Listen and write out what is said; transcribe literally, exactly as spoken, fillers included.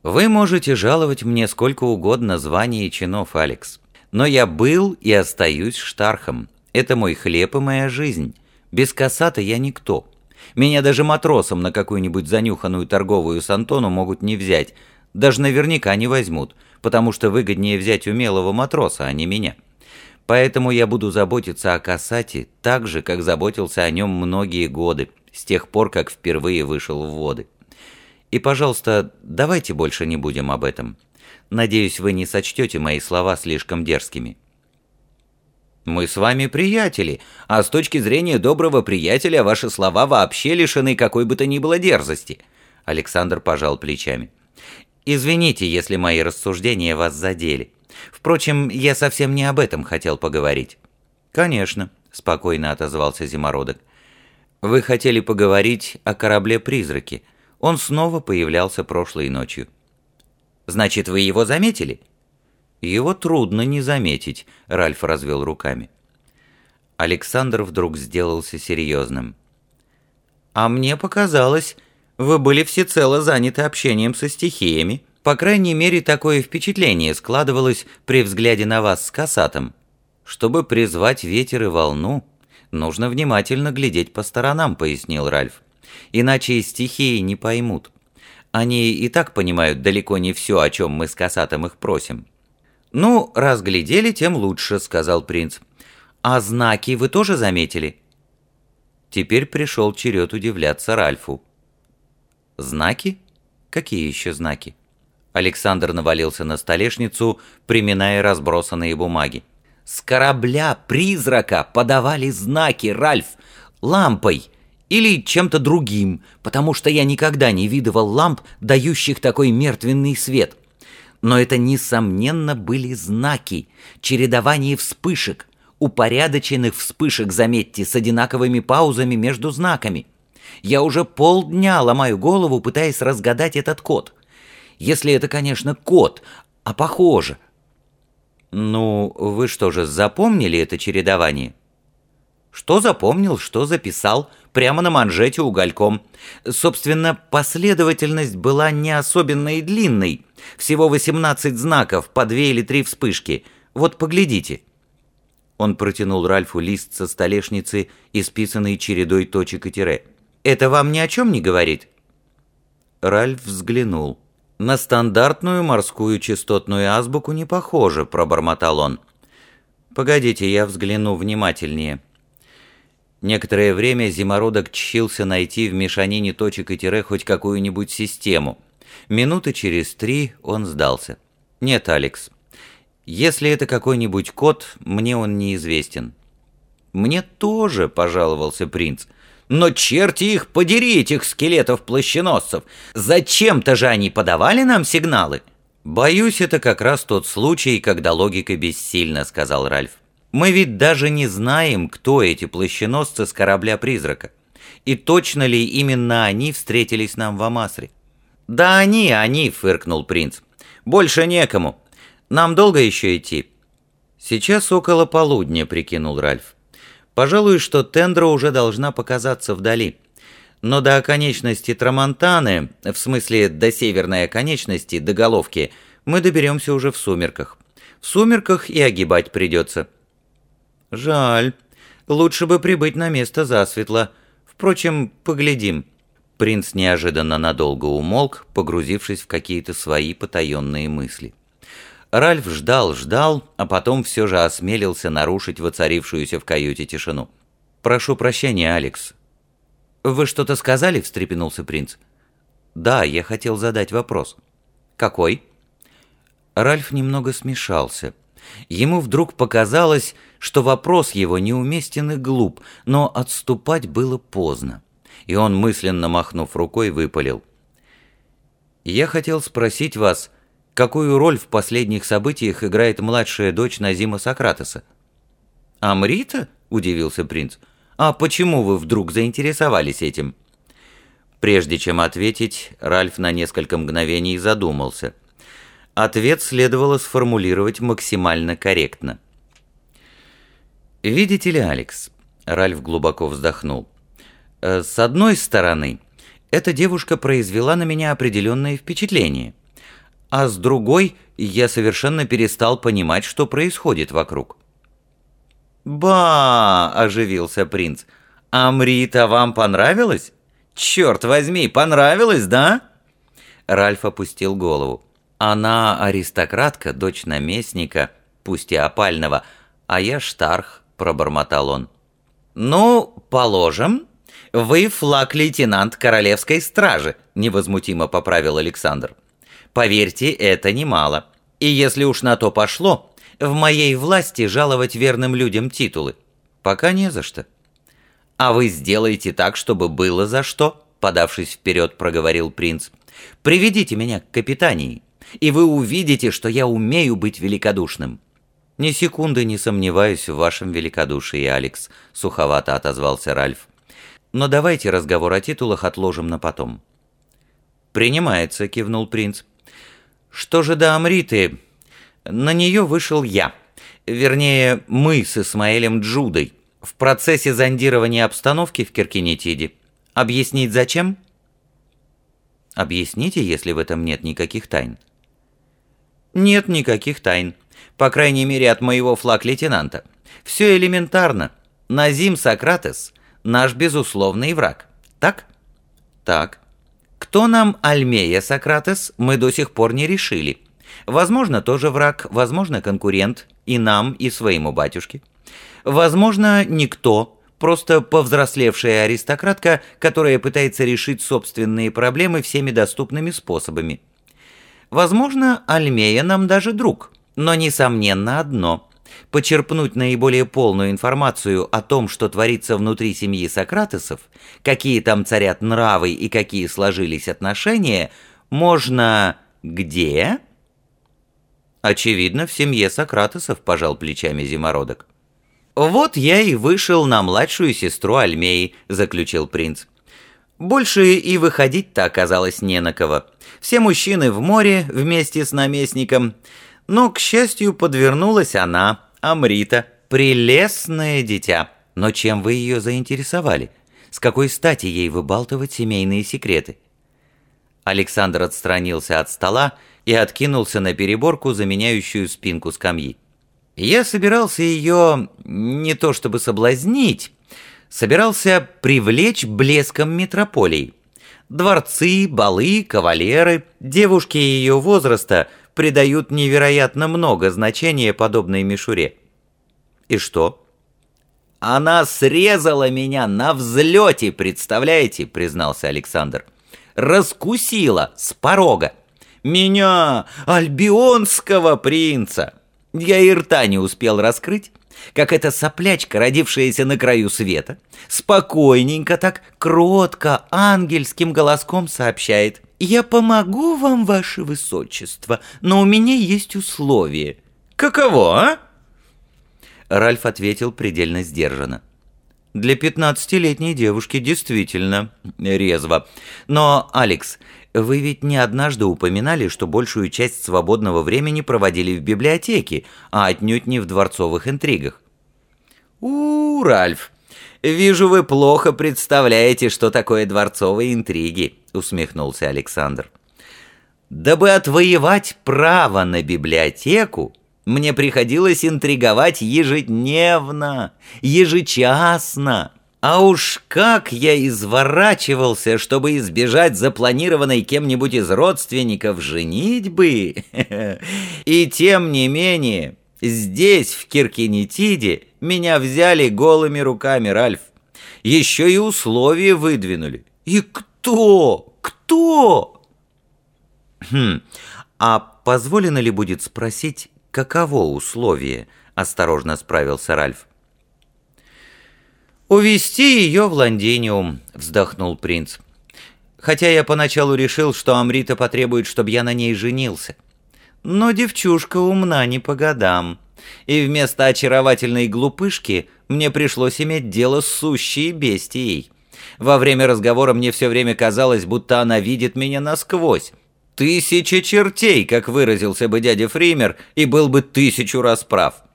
Вы можете жаловать мне сколько угодно званий и чинов, Алекс. Но я был и остаюсь штархом. Это мой хлеб и моя жизнь. Без косата я никто. Меня даже матросом на какую-нибудь занюханную торговую сантону могут не взять. Даже наверняка не возьмут, потому что выгоднее взять умелого матроса, а не меня. Поэтому я буду заботиться о косате так же, как заботился о нем многие годы, с тех пор, как впервые вышел в воды. И, пожалуйста, давайте больше не будем об этом. Надеюсь, вы не сочтете мои слова слишком дерзкими. Мы с вами приятели, а с точки зрения доброго приятеля ваши слова вообще лишены какой бы то ни было дерзости. Александр пожал плечами. Извините, если мои рассуждения вас задели. Впрочем, я совсем не об этом хотел поговорить. Конечно, спокойно отозвался Зимородок. Вы хотели поговорить о корабле-призраке. Он снова появлялся прошлой ночью. Значит, вы его заметили? Его трудно не заметить, Ральф развел руками. Александр вдруг сделался серьезным. А мне показалось, вы были всецело заняты общением со стихиями. По крайней мере, такое впечатление складывалось при взгляде на вас с косатом. Чтобы призвать ветер и волну, нужно внимательно глядеть по сторонам, пояснил Ральф. Иначе и стихии не поймут. Они и так понимают далеко не все, о чем мы с косатом их просим. «Ну, раз глядели, тем лучше», — сказал принц. «А знаки вы тоже заметили?» Теперь пришел черед удивляться Ральфу. «Знаки? Какие еще знаки?» Александр навалился на столешницу, приминая разбросанные бумаги. «С корабля-призрака подавали знаки, Ральф, лампой или чем-то другим, потому что я никогда не видывал ламп, дающих такой мертвенный свет. Но это, несомненно, были знаки, чередование вспышек, упорядоченных вспышек, заметьте, с одинаковыми паузами между знаками. Я уже полдня ломаю голову, пытаясь разгадать этот код. Если это, конечно, код, а похоже». «Ну, вы что же, запомнили это чередование?» «Что запомнил, что записал, прямо на манжете угольком. Собственно, последовательность была не особенно и длинной. Всего восемнадцать знаков, по две или три вспышки. Вот поглядите». Он протянул Ральфу лист со столешницы, исписанный чередой точек и тире. «Это вам ни о чем не говорит?» Ральф взглянул. «На стандартную морскую частотную азбуку не похоже», — пробормотал он. «Погодите, я взгляну внимательнее». Некоторое время Зимородок чщился найти в мешанине точек и тире хоть какую-нибудь систему. Минуты через три он сдался. «Нет, Алекс, если это какой-нибудь код, мне он неизвестен». «Мне тоже», — пожаловался принц. «Но черти их подери, этих скелетов-плащеносцев! Зачем-то же они подавали нам сигналы?» «Боюсь, это как раз тот случай, когда логика бессильна», — сказал Ральф. «Мы ведь даже не знаем, кто эти плащеносцы с корабля-призрака. И точно ли именно они встретились нам в Амасре?» «Да они, они!» — фыркнул принц. «Больше некому. Нам долго еще идти?» «Сейчас около полудня», — прикинул Ральф. «Пожалуй, что Тендра уже должна показаться вдали. Но до оконечности Трамонтаны, в смысле до северной оконечности, до головки, мы доберемся уже в сумерках. В сумерках и огибать придется». «Жаль. Лучше бы прибыть на место засветло. Впрочем, поглядим». Принц неожиданно надолго умолк, погрузившись в какие-то свои потаенные мысли. Ральф ждал, ждал, а потом все же осмелился нарушить воцарившуюся в каюте тишину. «Прошу прощения, Алекс». «Вы что-то сказали?» — встрепенулся принц. «Да, я хотел задать вопрос». «Какой?» Ральф немного смешался. Ему вдруг показалось, что вопрос его неуместен и глуп, но отступать было поздно. И он, мысленно махнув рукой, выпалил. «Я хотел спросить вас, какую роль в последних событиях играет младшая дочь Назима Сократеса?» «Амрита?» — удивился принц. «А почему вы вдруг заинтересовались этим?» Прежде чем ответить, Ральф на несколько мгновений задумался. Ответ следовало сформулировать максимально корректно. «Видите ли, Алекс?» — Ральф глубоко вздохнул. «С одной стороны, эта девушка произвела на меня определенное впечатление. а с другой я совершенно перестал понимать, что происходит вокруг. «Ба!» – оживился принц. «Амрита вам понравилась? Черт возьми, понравилось, да?» Ральф опустил голову. «Она аристократка, дочь наместника, пусть и опального, а я Штарх», – пробормотал он. «Ну, положим, вы флаг-лейтенант королевской стражи», – невозмутимо поправил Александр. «Поверьте, это немало. И если уж на то пошло, в моей власти жаловать верным людям титулы. Пока не за что». «А вы сделаете так, чтобы было за что», – подавшись вперед, проговорил принц. «Приведите меня к капитании, и вы увидите, что я умею быть великодушным». «Ни секунды не сомневаюсь в вашем великодушии, Алекс», — суховато отозвался Ральф. «Но давайте разговор о титулах отложим на потом». «Принимается», — кивнул принц. «Что же до Амриты? На нее вышел я. Вернее, мы с Исмаэлем Джудой в процессе зондирования обстановки в Киркинетиде. Объяснить зачем?» «Объясните, если в этом нет никаких тайн». «Нет никаких тайн. По крайней мере, от моего флаг-лейтенанта. Все элементарно. Назим Сократес – наш безусловный враг. Так?» «Так. Кто нам Альмея Сократес, мы до сих пор не решили. Возможно, тоже враг, возможно, конкурент и нам, и своему батюшке. Возможно, никто, просто повзрослевшая аристократка, которая пытается решить собственные проблемы всеми доступными способами. Возможно, Альмея нам даже друг». Но несомненно одно – почерпнуть наиболее полную информацию о том, что творится внутри семьи Сократесов, какие там царят нравы и какие сложились отношения, можно где? Очевидно, в семье Сократесов, пожал плечами Зимородок. «Вот я и вышел на младшую сестру Альмеи», – заключил принц. «Больше и выходить-то оказалось не на кого. Все мужчины в море вместе с наместником». Но, к счастью, подвернулась она, Амрита, прелестное дитя. Но чем вы ее заинтересовали? С какой стати ей выбалтывать семейные секреты?» Александр отстранился от стола и откинулся на переборку, заменяющую спинку скамьи. «Я собирался ее не то чтобы соблазнить, собирался привлечь блеском метрополии. Дворцы, балы, кавалеры, девушки ее возраста – придают невероятно много значения подобной мишуре». «И что?» «Она срезала меня на взлете, представляете?» – признался Александр. «Раскусила с порога. Меня, альбионского принца. Я и рта не успел раскрыть, как эта соплячка, родившаяся на краю света, спокойненько так, кротко, ангельским голоском сообщает: «Я помогу вам, ваше высочество, но у меня есть условие». «Каково, а?» Ральф ответил предельно сдержанно. «Для пятнадцатилетней девушки действительно резво. Но, Алекс, вы ведь не однажды упоминали, что большую часть свободного времени проводили в библиотеке, а отнюдь не в дворцовых интригах». «У, Ральф, вижу, вы плохо представляете, что такое дворцовые интриги», — усмехнулся Александр. «Дабы отвоевать право на библиотеку, мне приходилось интриговать ежедневно, ежечасно. А уж как я изворачивался, чтобы избежать запланированной кем-нибудь из родственников женитьбы. И тем не менее, здесь, в Киркинетиде, меня взяли голыми руками, Ральф. Еще и условия выдвинули. И кто? Кто?» «Хм, а позволено ли будет спросить, каково условие?» – осторожно справился Ральф. «Увезти ее в Лондиниум», – вздохнул принц. «Хотя я поначалу решил, что Амрита потребует, чтобы я на ней женился. Но девчушка умна не по годам, и вместо очаровательной глупышки мне пришлось иметь дело с сущей бестией. Во время разговора мне все время казалось, будто она видит меня насквозь. Тысяча чертей, как выразился бы дядя Фример, и был бы тысячу раз прав.